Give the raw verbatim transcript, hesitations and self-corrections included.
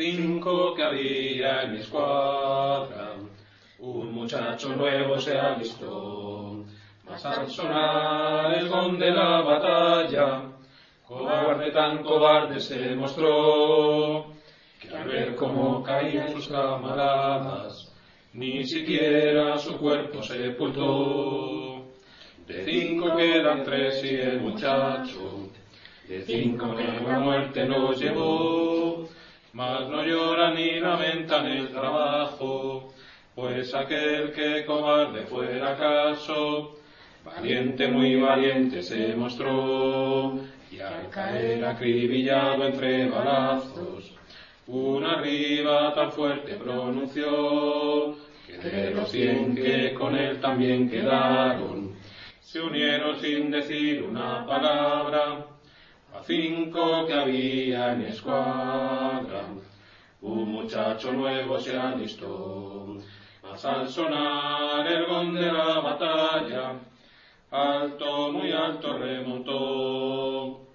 cinco que había en mi escuadra, un muchacho nuevo se alistó, mas al sonar el gong de la batalla, cobarde tan cobarde se mostró, que al ver cómo caían sus camaradas, ni siquiera su cuerpo sepultó. De cinco quedan tres y el muchacho, de cinco que la muerte nos llevó, mas no lloran ni lamentan el trabajo, pues aquel que cobarde fuera acaso, valiente, muy valiente se mostró, y al caer acribillado entre balazos, una arriba tan fuerte pronunció, que de los cien que con él también quedaron, se unieron sin decir una palabra, a cinco que había en mi escuadra. Un muchacho nuevo se alistó, mas al sonar el gong de la batalla, alto, muy alto remontó.